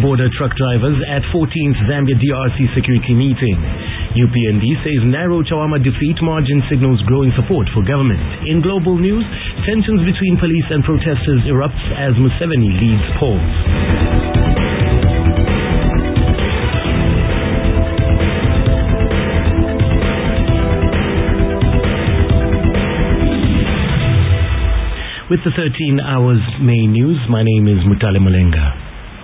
cross-border truck drivers at 14th Zambia DRC security meeting. UPND says narrow Chawama defeat margin signals growing support for government. In global news, tensions between police and protesters erupts as Museveni leads polls. With the 13 hours main news, my name is Mutale Mulenga.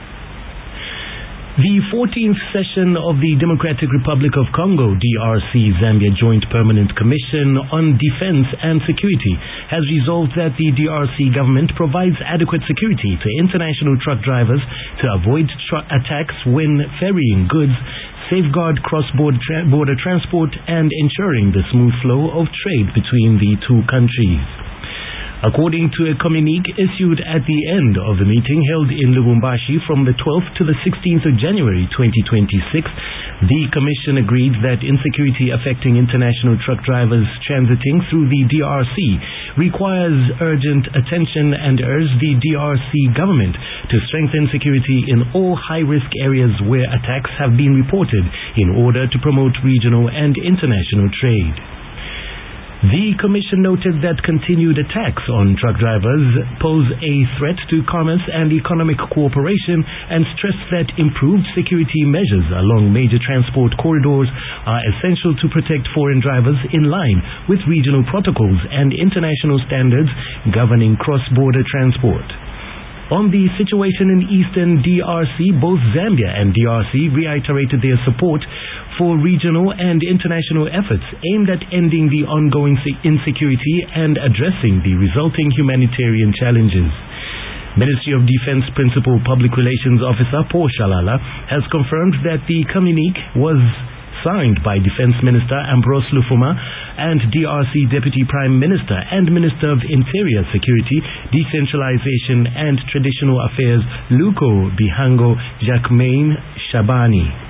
The 14th session of the Democratic Republic of Congo, DRC Zambia Joint Permanent Commission on Defense and Security has resolved that the DRC government provides adequate security to international truck drivers to avoid attacks when ferrying goods, safeguard cross-border transport, and ensuring the smooth flow of trade between the two countries. According to a communique issued at the end of the meeting held in Lubumbashi from the 12th to the 16th of January 2026, the Commission agreed that insecurity affecting international truck drivers transiting through the DRC requires urgent attention and urged the DRC government to strengthen security in all high-risk areas where attacks have been reported in order to promote regional and international trade. The Commission noted that continued attacks on truck drivers pose a threat to commerce and economic cooperation and stressed that improved security measures along major transport corridors are essential to protect foreign drivers in line with regional protocols and international standards governing cross-border transport. On the situation in eastern DRC, both Zambia and DRC reiterated their support for regional and international efforts aimed at ending the ongoing insecurity and addressing the resulting humanitarian challenges. Ministry of Defense Principal Public Relations Officer Paul Shalala has confirmed that the communique was signed by Defense Minister Ambrose Lufuma and DRC Deputy Prime Minister and Minister of Interior Security, Decentralization and Traditional Affairs Luko Bihango Jacquemain Shabani.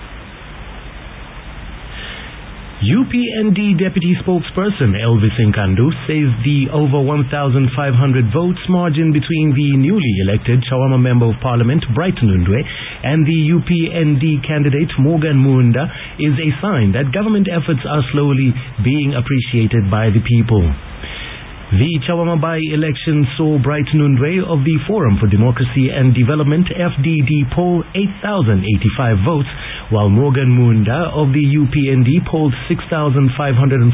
UPND Deputy Spokesperson Elvis Nkandu says the over 1,500 votes margin between the newly elected Chawama Member of Parliament Bright Nundwe and the UPND candidate Morgan Munda is a sign that government efforts are slowly being appreciated by the people. The Chawama by-election saw Bright Nundwe of the Forum for Democracy and Development FDD poll 8,085 votes, while Morgan Munda of the UPND polled 6,542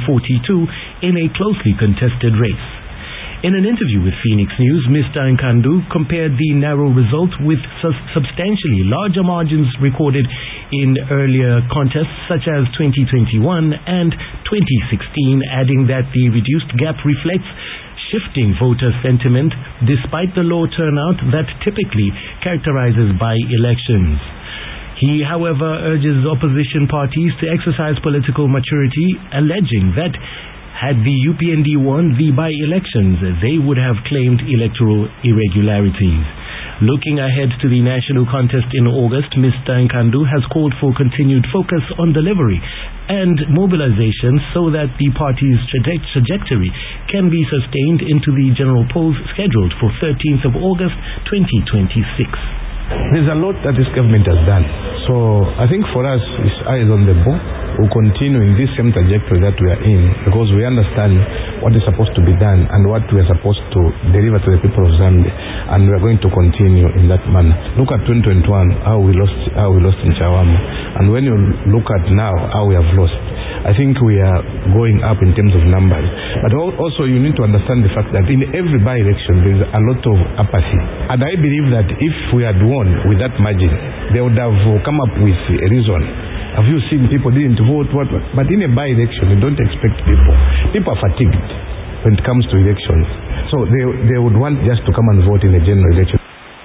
in a closely contested race. In an interview with Phoenix News, Mr. Nkandu compared the narrow result with substantially larger margins recorded in earlier contests such as 2021 and 2016, adding that the reduced gap reflects shifting voter sentiment despite the low turnout that typically characterizes by-elections. He, however, urges opposition parties to exercise political maturity, alleging that had the UPND won the by-elections, they would have claimed electoral irregularities. Looking ahead to the national contest in August, Mr. Nkandu has called for continued focus on delivery and mobilization so that the party's trajectory can be sustained into the general polls scheduled for 13th of August 2026. There's a lot that this government has done. So I think for us, it's eyes on the ball. We'll continue in this same trajectory that we are in because we understand what is supposed to be done and what we are supposed to deliver to the people of Zambia, and we are going to continue in that manner. Look at 2021, how we lost in Chawama, and when you look at now how we have lost, I think we are going up in terms of numbers. But also you need to understand the fact that in every by-election there is a lot of apathy, and I believe that if we had won with that margin, they would have come up with a reason. Have you seen people didn't vote? But in a by-election, you don't expect people. People are fatigued when it comes to elections. So they would want just to come and vote in a general election.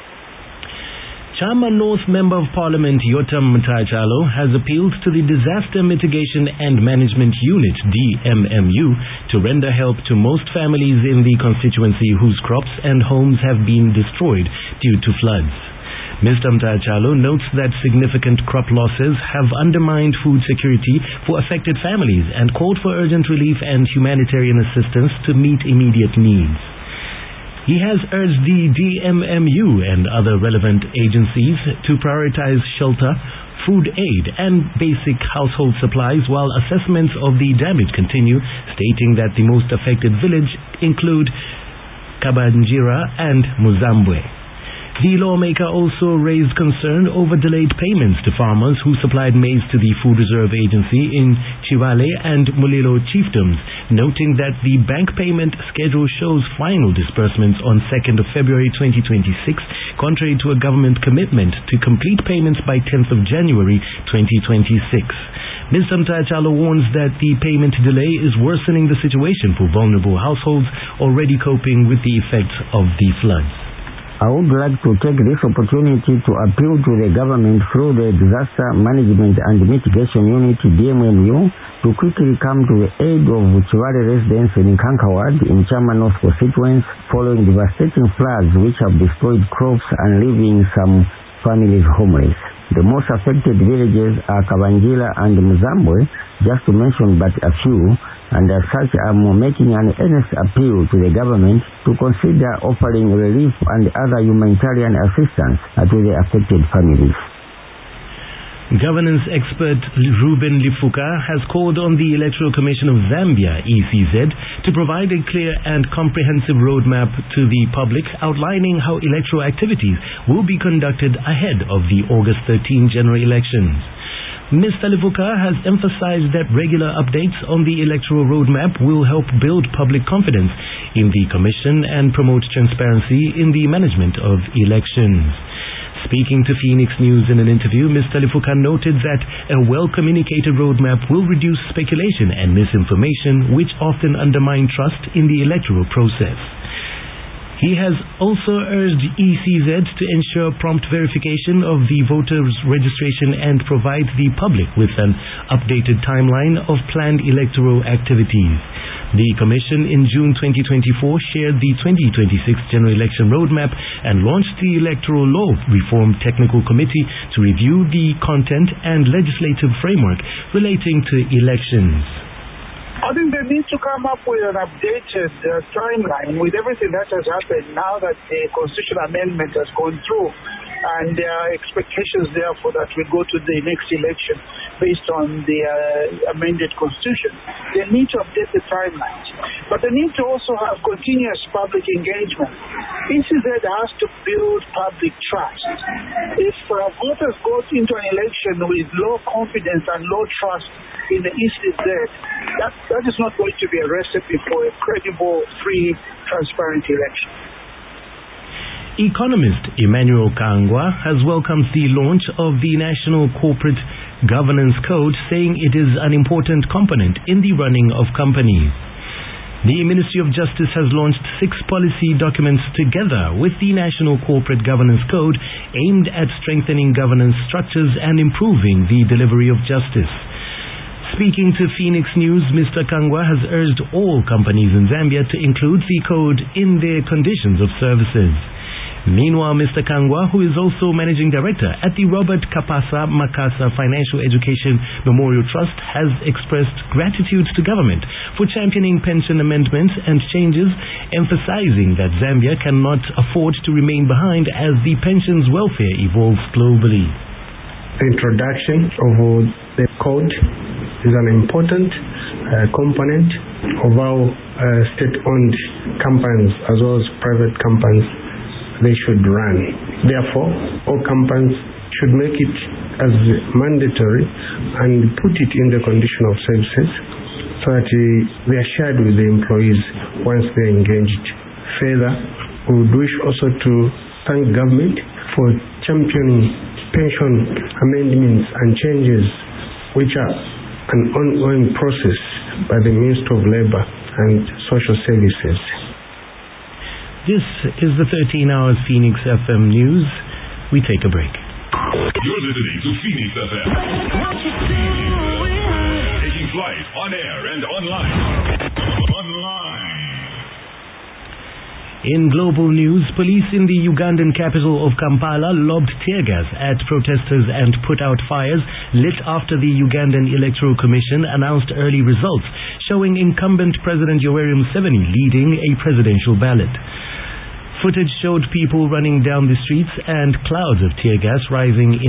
Chama North Member of Parliament Yotam Mtachalo has appealed to the Disaster Mitigation and Management Unit, DMMU, to render help to most families in the constituency whose crops and homes have been destroyed due to floods. Mr. Mtachalo notes that significant crop losses have undermined food security for affected families and called for urgent relief and humanitarian assistance to meet immediate needs. He has urged the DMMU and other relevant agencies to prioritize shelter, food aid and basic household supplies while assessments of the damage continue, stating that the most affected village include Kabanjira and Muzambwe. The lawmaker also raised concern over delayed payments to farmers who supplied maize to the Food Reserve Agency in Chivale and Mulilo chiefdoms, noting that the bank payment schedule shows final disbursements on 2nd of February 2026, contrary to a government commitment to complete payments by 10th of January 2026. Mr. Mtachalo warns that the payment delay is worsening the situation for vulnerable households already coping with the effects of the floods. I would like to take this opportunity to appeal to the government through the Disaster Management and Mitigation Unit DMMU to quickly come to the aid of Chivale residents in Kankawad in Chama North constituents following devastating floods which have destroyed crops and leaving some families homeless. The most affected villages are Kabanjira and Muzambwe, just to mention but a few, and as such I am making an earnest appeal to the government to consider offering relief and other humanitarian assistance to the affected families. Governance expert Ruben Lifuka has called on the Electoral Commission of Zambia, ECZ, to provide a clear and comprehensive roadmap to the public outlining how electoral activities will be conducted ahead of the August 13 general elections. Mr. Lifuka has emphasized that regular updates on the electoral roadmap will help build public confidence in the Commission and promote transparency in the management of elections. Speaking to Phoenix News in an interview, Mr. Lifuka noted that a well-communicated roadmap will reduce speculation and misinformation, which often undermine trust in the electoral process. He has also urged ECZ to ensure prompt verification of the voters' registration and provide the public with an updated timeline of planned electoral activities. The Commission in June 2024 shared the 2026 General Election Roadmap and launched the Electoral Law Reform Technical Committee to review the content and legislative framework relating to elections. I think they need to come up with an updated timeline with everything that has happened now that the constitutional amendment has gone through, and there are expectations therefore that we go to the next election based on the amended constitution. They need to update the timelines, but they need to also have continuous public engagement. ECZ has to build public trust. If voters go into an election with low confidence and low trust in the ECZ, that is not going to be a recipe for a credible, free, transparent election. Economist Emmanuel Kangwa has welcomed the launch of the National Corporate Governance Code, saying it is an important component in the running of companies. The Ministry of Justice has launched 6 policy documents together with the National Corporate Governance Code aimed at strengthening governance structures and improving the delivery of justice. Speaking to Phoenix News, Mr. Kangwa has urged all companies in Zambia to include the code in their conditions of services. Meanwhile, Mr. Kangwa, who is also Managing Director at the Robert Kapasa Makasa Financial Education Memorial Trust, has expressed gratitude to government for championing pension amendments and changes, emphasizing that Zambia cannot afford to remain behind as the pensions welfare evolves globally. The introduction of the code is an important component of our state-owned companies as well as private companies they should run. Therefore, all companies should make it as mandatory and put it in the condition of services so that they are shared with the employees once they are engaged. Further, we would wish also to thank government for championing pension amendments and changes which are an ongoing process by the Ministry of Labour and Social Services. This is the 13 Hours Phoenix FM News. We take a break. You're listening to Phoenix FM. Taking flight on air and online. In global news, police in the Ugandan capital of Kampala lobbed tear gas at protesters and put out fires lit after the Ugandan Electoral Commission announced early results showing incumbent President Yoweri Museveni leading a presidential ballot. Footage showed people running down the streets and clouds of tear gas rising in